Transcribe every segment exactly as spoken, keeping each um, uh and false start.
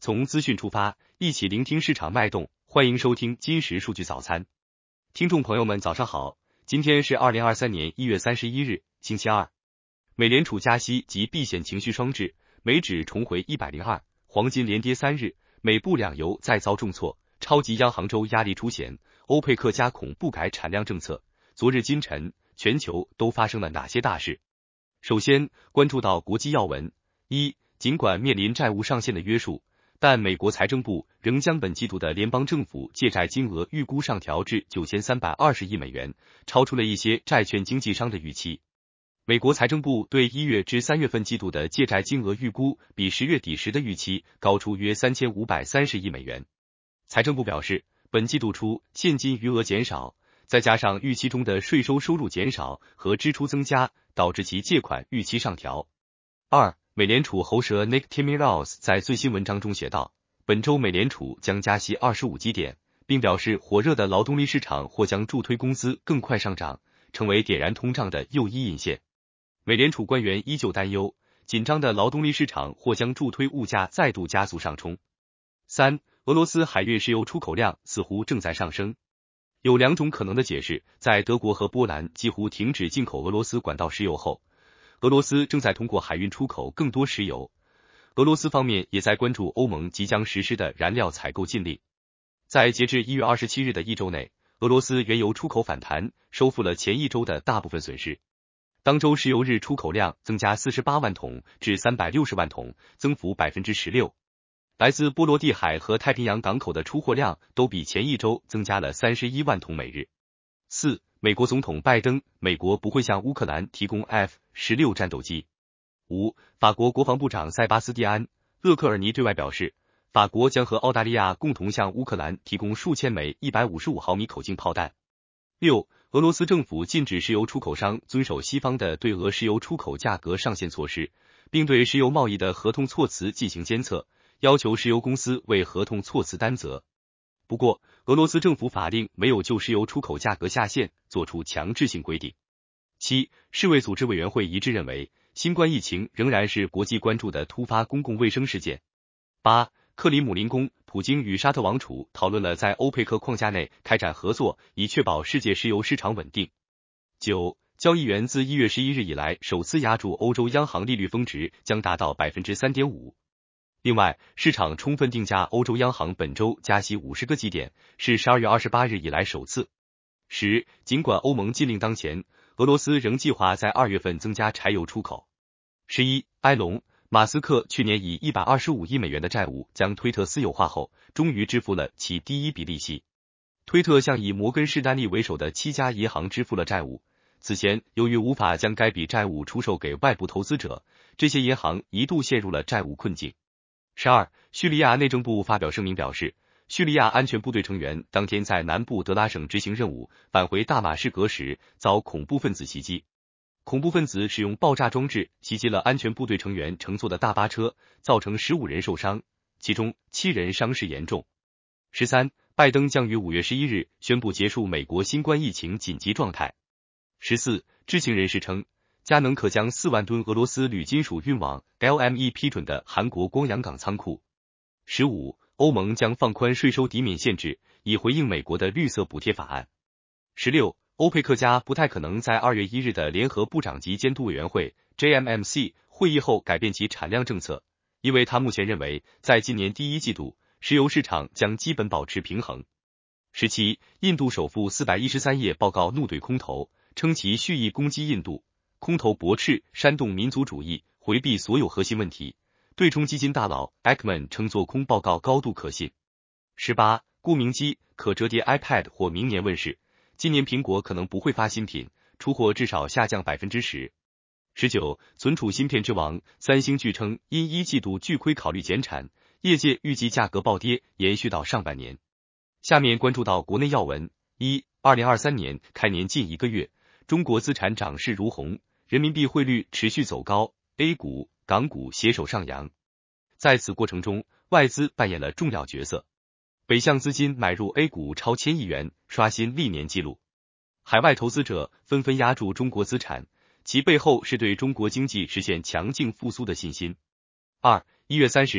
从资讯出发，一起聆听市场脉动。欢迎收听今时数据早餐。听众朋友们早上好，今天是二零二三年一月三十一日，星期二。美联储加息及避险情绪双至，美指重回一百零二，黄金连跌三日，美布两油再遭重挫，超级央行周压力凸显，欧佩克加恐不改产量政策。昨日今晨，全球都发生了哪些大事？首先关注到国际要闻。一，尽管面临债务上限的约束，但美国财政部仍将本季度的联邦政府借债金额预估上调至九千三百二十亿美元，超出了一些债券经纪商的预期。美国财政部对一月至三月份季度的借债金额预估比十月底时的预期高出约三千五百三十亿美元。财政部表示，本季度初现金余额减少，再加上预期中的税收收入减少和支出增加，导致其借款预期上调。二，美联储喉舌 Nick Timiraos 在最新文章中写道，本周美联储将加息二十五基点，并表示火热的劳动力市场或将助推工资更快上涨，成为点燃通胀的又一引线。美联储官员依旧担忧，紧张的劳动力市场或将助推物价再度加速上冲。三，俄罗斯海运石油出口量似乎正在上升。有两种可能的解释，在德国和波兰几乎停止进口俄罗斯管道石油后，俄罗斯正在通过海运出口更多石油。俄罗斯方面也在关注欧盟即将实施的燃料采购禁令。在截至一月二十七日的一周内，俄罗斯原油出口反弹，收复了前一周的大部分损失。当周石油日出口量增加四十八万桶至三百六十万桶，增幅 百分之十六。来自波罗的海和太平洋港口的出货量都比前一周增加了三十一万桶每日。四，美国总统拜登，美国不会向乌克兰提供 F 十六 战斗机。五，法国国防部长塞巴斯蒂安·勒克尔尼对外表示，法国将和澳大利亚共同向乌克兰提供数千枚一百五十五毫米口径炮弹。六，俄罗斯政府禁止石油出口商遵守西方的对俄石油出口价格上限措施，并对石油贸易的合同措辞进行监测，要求石油公司为合同措辞担责。不过，俄罗斯政府法令没有就石油出口价格下限做出强制性规定。七，世卫组织委员会一致认为，新冠疫情仍然是国际关注的突发公共卫生事件。八，克里姆林宫，普京与沙特王储讨论了在欧佩克框架内开展合作，以确保世界石油市场稳定。九，交易员自一月十一日以来首次压住欧洲央行利率峰值将达到 百分之三点五。另外，市场充分定价欧洲央行本周加息五十个基点，是十二月二十八日以来首次。十，尽管欧盟禁令当前，俄罗斯仍计划在二月份增加柴油出口。十一，埃隆，马斯克去年以一百二十五亿美元的债务将推特私有化后，终于支付了其第一笔利息。推特向以摩根士丹利为首的七家银行支付了债务。此前，由于无法将该笔债务出售给外部投资者，这些银行一度陷入了债务困境。十二，叙利亚内政部发表声明表示，叙利亚安全部队成员当天在南部德拉省执行任务，返回大马士革时遭恐怖分子袭击。恐怖分子使用爆炸装置袭击了安全部队成员乘坐的大巴车，造成十五人受伤，其中七人伤势严重。十三，拜登将于五月十一日宣布结束美国新冠疫情紧急状态。十四，知情人士称，佳能可将四万吨俄罗斯铝金属运往 L M E 批准的韩国光阳港仓库。十五，欧盟将放宽税收抵免限制，以回应美国的绿色补贴法案。十六，欧佩克加不太可能在二月一日的联合部长级监督委员会 J M M C 会议后改变其产量政策，因为他目前认为，在今年第一季度，石油市场将基本保持平衡。十七，印度首富四百一十三页报告怒怼空头，称其蓄意攻击印度，空头驳斥煽动民族主义，回避所有核心问题。对冲基金大佬 Ackman 称做空报告高度可信。十八，固明机可折叠 iPad 或明年问世，今年苹果可能不会发新品，出货至少下降 百分之十。十九，存储芯片之王三星据称因一季度巨亏考虑减产，业界预计价格暴跌延续到上半年。下面关注到国内要闻。一，二零二三年开年近一个月，中国资产涨势如虹，人民币汇率持续走高， A 股、港股携手上扬。在此过程中，外资扮演了重要角色。北向资金买入 A 股超千亿元，刷新历年纪录。海外投资者纷纷押注中国资产，其背后是对中国经济实现强劲复苏的信心。二，一月三十日，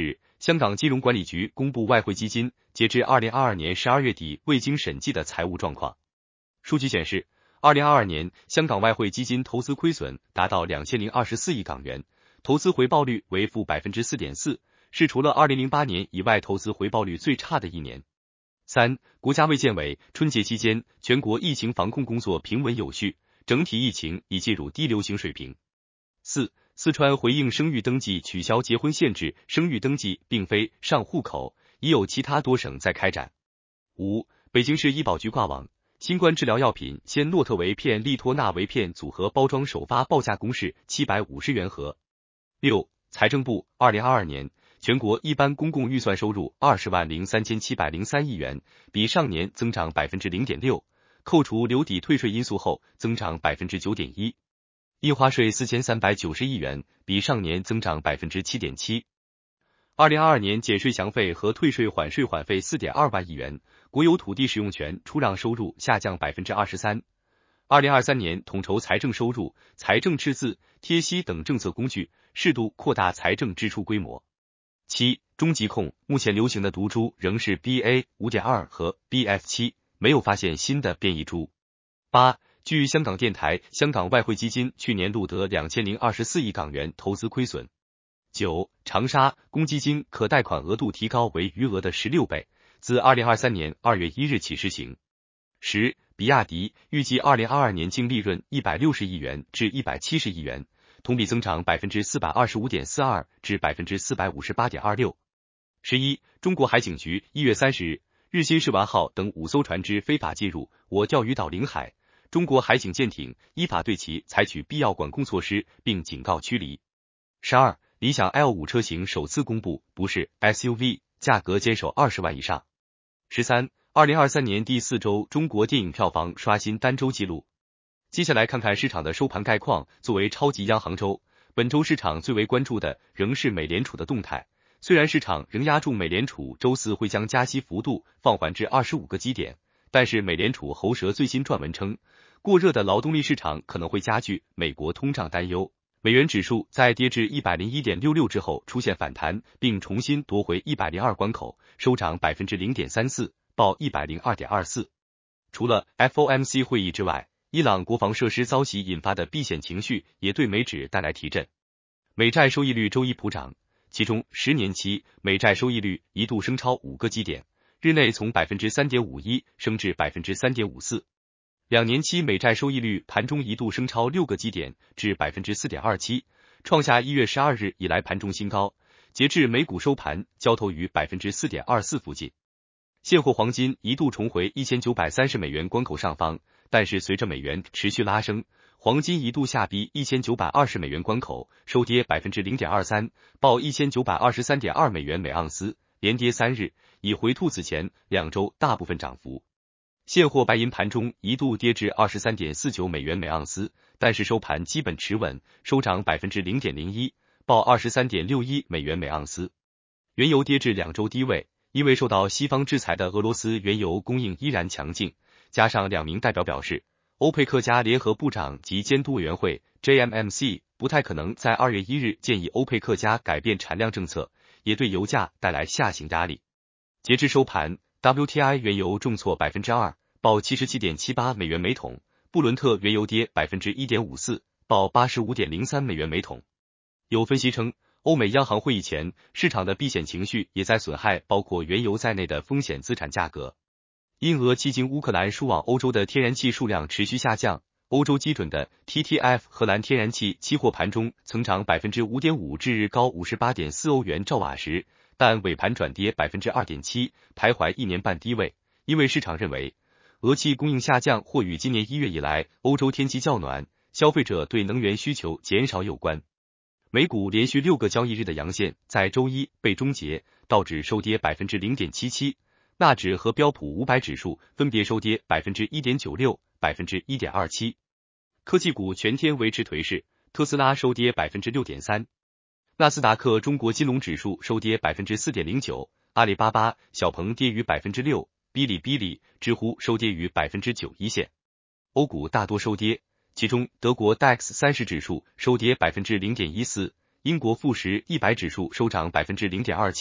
香港金融管理局公布外汇基金截至二零二二年十二月底未经审计的财务状况。数据显示，二零二二年香港外汇基金投资亏损达到两千零二十四亿港元，投资回报率为负 百分之四点四， 是除了二零零八年以外投资回报率最差的一年。三、国家卫健委春节期间全国疫情防控工作平稳有序，整体疫情已进入低流行水平。四、四川回应生育登记取消结婚限制，生育登记并非上户口，已有其他多省在开展。五、北京市医保局挂网，新冠治疗药品先诺特韦片利托那韦片组合包装首发报价公示七百五十元盒。六、财政部二零二二年全国一般公共预算收入二十万零三千七百零三亿元，比上年增长 百分之零点六， 扣除留抵退税因素后增长 百分之九点一。印花税四千三百九十亿元，比上年增长 百分之七点七。二零二二年减税详费和退税缓税缓费 四点二万亿元，国有土地使用权出让收入下降 百分之二十三。二零二三年统筹财政收入、财政赤字、贴息等政策工具，适度扩大财政支出规模。七、中疾控目前流行的毒株仍是 B A 五点二 和 B F 七， 没有发现新的变异株。八、据香港电台，香港外汇基金去年录得两千零二十四亿港元投资亏损。九、长沙公积金可贷款额度提高为余额的十六倍，自二零二三年二月一日起施行。十、比亚迪预计二零二二年净利润一百六十亿元至一百七十亿元，同比增长 百分之四百二十五点四二 至 百分之四百五十八点二六。十一、中国海警局一月三十日，日新世丸号等五艘船只非法进入我钓鱼岛领海，中国海警舰艇依法对其采取必要管控措施，并警告驱离。十二、理想 L 五 车型首次公布，不是 S U V， 价格坚守二十万以上。十三、二零二三年第四周中国电影票房刷新单周纪录。接下来看看市场的收盘概况。作为超级央行周，本周市场最为关注的仍是美联储的动态。虽然市场仍押注美联储周四会将加息幅度放缓至二十五个基点，但是美联储喉舌最新撰文称，过热的劳动力市场可能会加剧美国通胀担忧。美元指数在跌至 一百零一点六六 之后出现反弹，并重新夺回一百零二关口，收涨 百分之零点三四， 报 一百零二点二四。除了 F O M C 会议之外，伊朗国防设施遭袭引发的避险情绪也对美指带来提振。美债收益率周一普涨，其中十年期美债收益率一度升超五个基点，日内从 百分之三点五一 升至 百分之三点五四。两年期美债收益率盘中一度升超六个基点至 百分之四点二七， 创下一月十二日以来盘中新高。截至美股收盘，交投于 百分之四点二四 附近。现货黄金一度重回一千九百三十美元关口上方，但是随着美元持续拉升，黄金一度下逼一千九百二十美元关口，收跌 百分之零点二三， 报 一千九百二十三点二美元每盎司，连跌三日，已回吐此前两周大部分涨幅。现货白银盘中一度跌至 二十三点四九美元每盎司，但是收盘基本持稳，收涨 百分之零点零一， 报 二十三点六一美元每盎司。原油跌至两周低位，因为受到西方制裁的俄罗斯原油供应依然强劲，加上两名代表表示，欧佩克加联合部长及监督委员会 J M M C 不太可能在二月一日建议欧佩克加改变产量政策，也对油价带来下行压力。截至收盘， W T I 原油重挫 百分之二， 报 七十七点七八美元每桶，布伦特原油跌 百分之一点五四， 报 八十五点零三美元每桶。有分析称，欧美央行会议前，市场的避险情绪也在损害包括原油在内的风险资产价格。因俄迄今乌克兰输往欧洲的天然气数量持续下降，欧洲基准的 T T F 荷兰天然气期货盘中曾涨 百分之五点五 至日高 五十八点四欧元兆瓦时，但尾盘转跌 百分之二点七， 徘徊一年半低位，因为市场认为俄气供应下降或与今年一月以来欧洲天气较暖，消费者对能源需求减少有关。美股连续六个交易日的阳线在周一被终结，道指收跌 百分之零点七七， 纳指和标普五百指数分别收跌 百分之一点九六、百分之一点二七。科技股全天维持颓势，特斯拉收跌 百分之六点三， 纳斯达克中国金融指数收跌 百分之四点零九， 阿里巴巴、小鹏跌逾 百分之六， 哔哩哔哩、知乎收跌逾 百分之九一线。欧股大多收跌，其中德国 D A X 三十指数收跌 百分之零点一四， 英国富时一百指数收涨 百分之零点二七，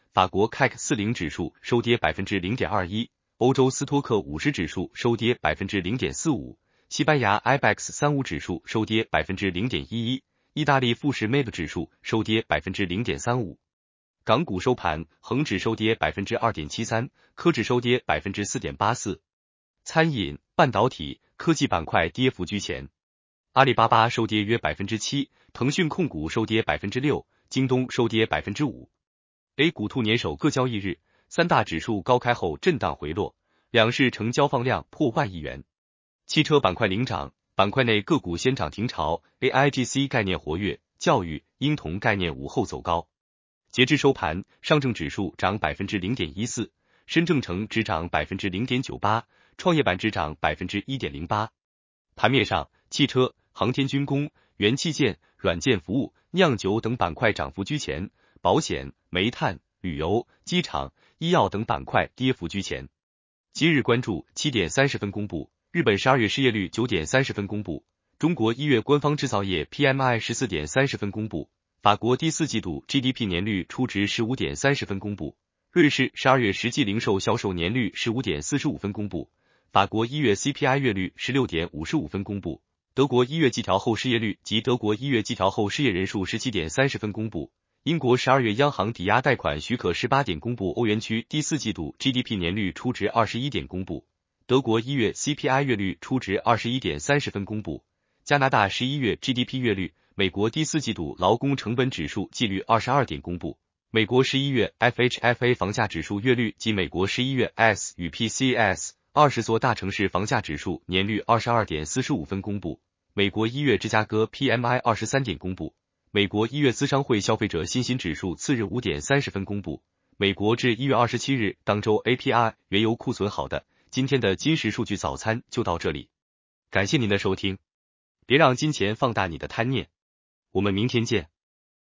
法国 C A C 四十 指数收跌 百分之零点二一， 欧洲斯托克五十指数收跌 百分之零点四五， 西班牙 I B E X 三十指数收跌 百分之零点一一， 意大利富时 M A C 指数收跌 百分之零点三五。港股收盘，恒指收跌 百分之二点七三， 科指收跌 百分之四点八四。餐饮、半导体、科技板块跌幅居前，阿里巴巴收跌约 百分之七， 腾讯控股收跌 百分之六， 京东收跌 百分之五。A 股兔年首个交易日，三大指数高开后震荡回落，两市成交放量破万亿元。汽车板块领涨，板块内个股先涨停潮 ，A I G C 概念活跃，教育、婴童概念午后走高。截至收盘，上证指数涨 百分之零点一四， 深证成指涨 百分之零点九八， 创业板指涨 百分之一点零八。盘面上，汽车、航天军工、元器件、软件服务、酿酒等板块涨幅居前，保险、煤炭、旅游、机场、医药等板块跌幅居前。今日关注七点三十分公布，日本十二月失业率九点三十分公布，中国一月官方制造业 P M I 十四点三十分公布，法国第四季度 G D P 年率初值十五点三十分公布，瑞士十二月实际零售销售年率十五点四十五分公布，法国一月 C P I 月率十六点五十五分公布，德国一月季调后失业率及德国一月季调后失业人数十七点三十分公布，英国十二月央行抵押贷款许可十八点公布，欧元区第四季度 G D P 年率初值二十一点公布，德国一月 C P I 月率初值二十一点三十分公布，加拿大十一月 G D P 月率，美国第四季度劳工成本指数季率二十二点公布，美国十一月 F H F A 房价指数月率及美国十一月 S 与 P C S 二十座大城市房价指数年率二十二点四十五分公布，美国一月芝加哥 P M I 二十三点公布，美国一月资商会消费者信心指数次日五点三十分公布，美国至一月二十七日当周 A P I 原油库存好的。今天的金石数据早餐就到这里，感谢您的收听，别让金钱放大你的贪念，我们明天见。